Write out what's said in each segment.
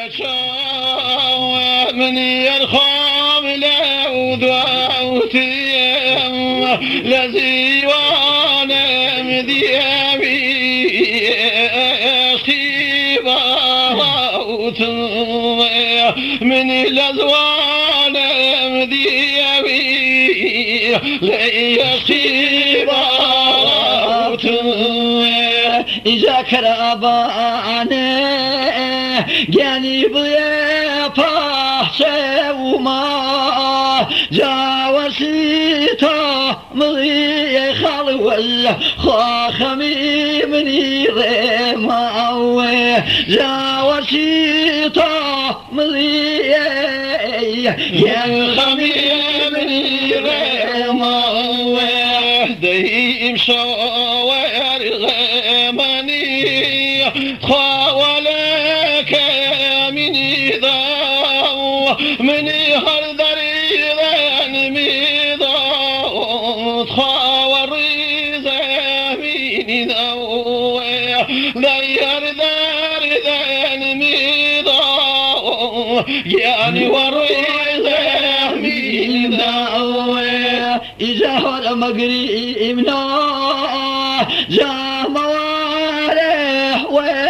من يرخم لو دعوتي لذي وانا مذيبي خيبات من لذوان مذيبي لي خيبات إذا كراباني جانب يفحش وما جاوسيتا مضي خلوي خاخمي مني غيماوي جاوسيتا مضي خمي مني غيماوي دايم شوار غيماني خوالك مني ضاو مني هردري ذان ميضاو خواري زميني ضاو لا يردر ذان ميضاو يعني وري زميني ضاو إذا هو مقريمنا جا مواره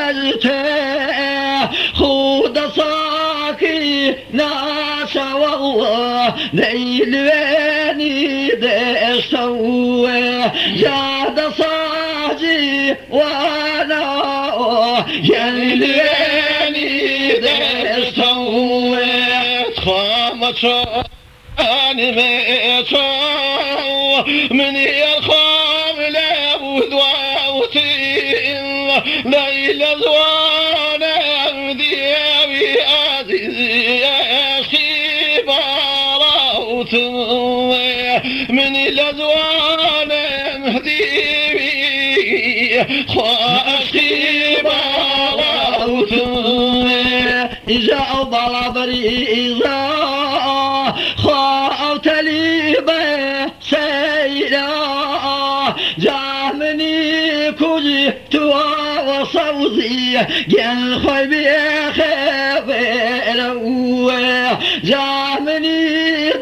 ويلته خود صاكي ناس والله ليل ويني دستوه جاد صاجي وانا يليل ويني دستوه خامت أنا ميتو من يرخم لو دعوتي ليلة زوانا مذيبي عزيزي أخي باروت من لزوانا مذيبي أخي باروت إذا أضل بريزا خاوت لي بسيرا جامني كجت وصوزي جن خيبي خبيرو جامني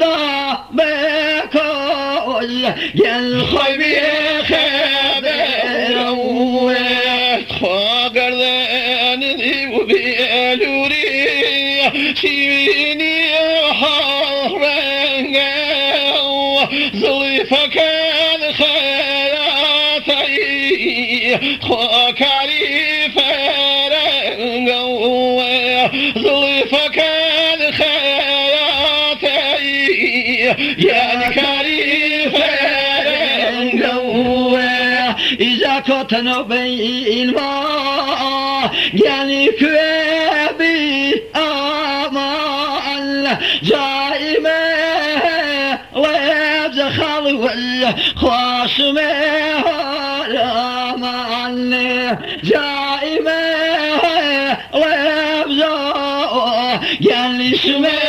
ضابكوز جن خيبي خبيرو خاقر ذاني وبيلوري شيني حرنقا ظلفك الخياتي خاكاري فرنقا ظلفك الخياتي يعني كاري فرنقا إذا كنت بين ما يعني كوابي أمان جائمة ويبز خلوي خاصمة أمان جائمة ويبز يعني سمة